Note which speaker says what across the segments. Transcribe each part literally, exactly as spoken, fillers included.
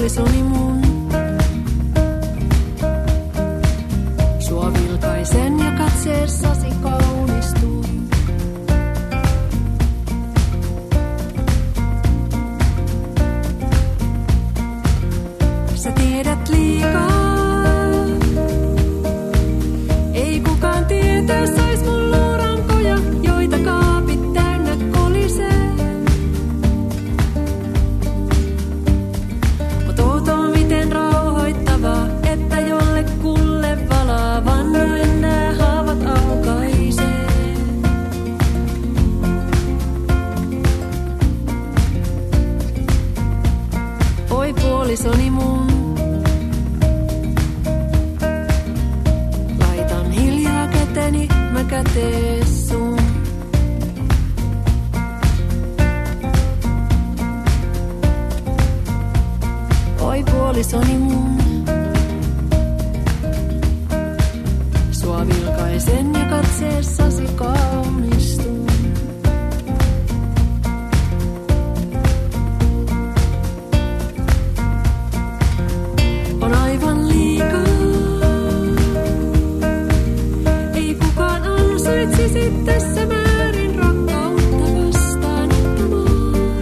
Speaker 1: puolisoni mun. Sua vilkaisen ja katseessasi kaunistun. Sä tiedät liikaa. Ei kukaan tietää, sais mun luurankoja, joita kaapit täynnä kolisee. Mut outoa miten rauhoittavaa, että jollekulle valaa vannoen nää haavat aukaisee. Oi puolisoni mun. Laitan hiljaa käteni, mä kätees sun. Oi puolisoni mun. Sua vilkaisen ja katseessasi kaunistun. On aivan liikaa. Ei kukaan ansaitsisi tässä määrin rakkautta vastaanottamaan.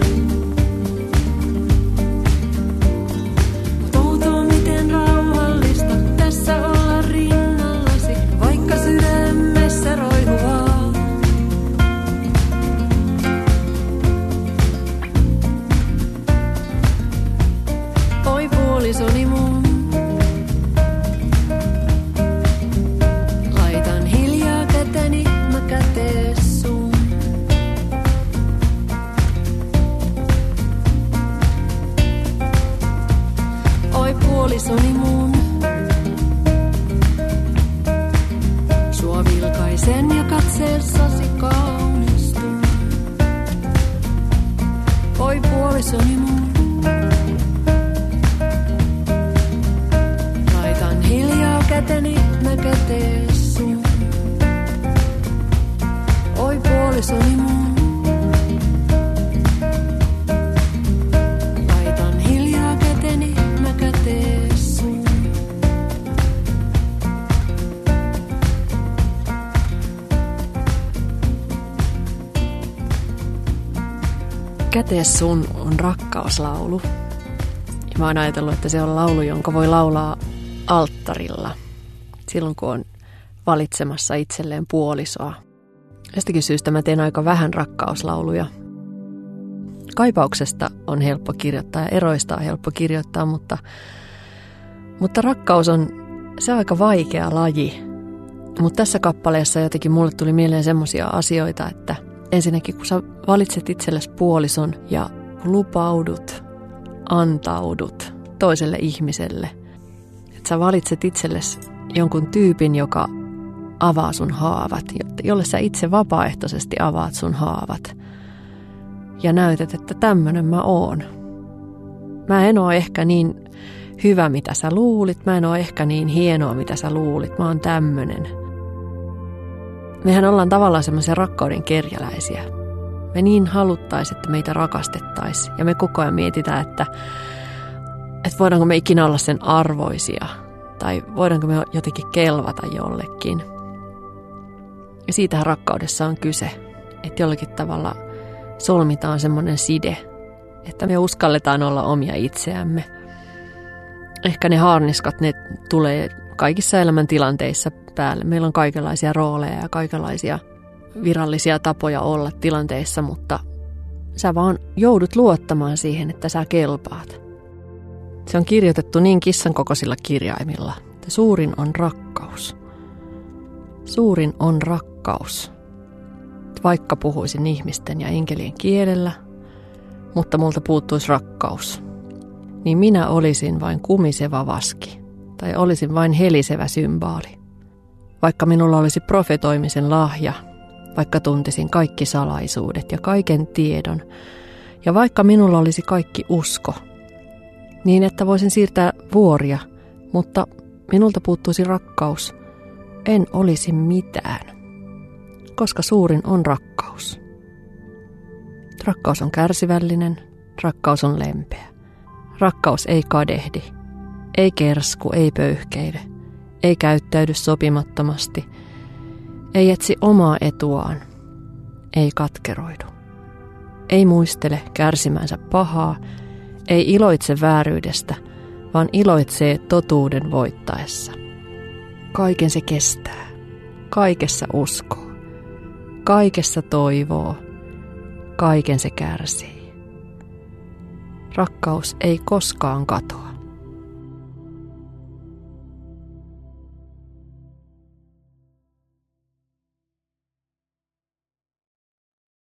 Speaker 1: Mut outoa miten rauhallista tässä olla rinnallasi, vaikka sydämessä roihuvaa. Oi puolisoni mun. Laitan hiljaa käteni, mä kätees sun. Oi puolisoni mun. Sua vilkaisen ja katseessasi kaunistun. Oi puolisoni mun. Laitan hiljaa käteni, mä kätees sun. Oi puolisoni mun. Laitan hiljaa käteni, mä kätees sun.
Speaker 2: Kätees sun on rakkauslaulu. Ja mä oon ajatellut, että se on laulu, jonka voi laulaa alttarilla. Silloin kun on valitsemassa itselleen puolisoa. Jostakin syystä mä teen aika vähän rakkauslauluja. Kaipauksesta on helppo kirjoittaa ja eroista on helppo kirjoittaa, mutta, mutta rakkaus on se on aika vaikea laji. Mutta tässä kappaleessa jotenkin mulle tuli mieleen semmoisia asioita, että ensinnäkin kun sä valitset itsellesi puolison ja lupaudut, antaudut toiselle ihmiselle, että sä valitset itsellesi jonkun tyypin, joka avaa sun haavat, jolle sä itse vapaaehtoisesti avaat sun haavat ja näytät, että tämmönen mä oon. Mä en oo ehkä niin hyvä, mitä sä luulit, mä en oo ehkä niin hienoa, mitä sä luulit, mä oon tämmönen. Mehän ollaan tavallaan semmoisia rakkauden kerjäläisiä. Me niin haluttais, että meitä rakastettaisiin ja me koko ajan mietitään, että, että voidaanko me ikinä olla sen arvoisia tai voidaanko me jotenkin kelvata jollekin. Ja siitähän rakkaudessa on kyse, että jollakin tavalla solmitaan semmoinen side, että me uskalletaan olla omia itseämme. Ehkä ne haarniskat, ne tulee kaikissa elämäntilanteissa päälle. Meillä on kaikenlaisia rooleja ja kaikenlaisia virallisia tapoja olla tilanteissa, mutta sä vaan joudut luottamaan siihen, että sä kelpaat. Se on kirjoitettu niin kissan kokoisilla kirjaimilla, että suurin on rakkaus. Suurin on rakkaus. Vaikka puhuisin ihmisten ja enkelien kielellä, mutta multa puuttuisi rakkaus, niin minä olisin vain kumiseva vaski, tai olisin vain helisevä symbaali. Vaikka minulla olisi profetoimisen lahja, vaikka tuntisin kaikki salaisuudet ja kaiken tiedon, ja vaikka minulla olisi kaikki usko, niin että voisin siirtää vuoria, mutta minulta puuttuisi rakkaus, en olisi mitään, koska suurin on rakkaus. Rakkaus on kärsivällinen, rakkaus on lempeä. Rakkaus ei kadehdi, ei kersku, ei pöyhkeile, ei käyttäydy sopimattomasti, ei etsi omaa etuaan, ei katkeroidu, ei muistele kärsimänsä pahaa, ei iloitse vääryydestä, vaan iloitsee totuuden voittaessa. Kaiken se kestää, kaikessa uskoo, kaikessa toivoo, kaiken se kärsii. Rakkaus ei koskaan katoa.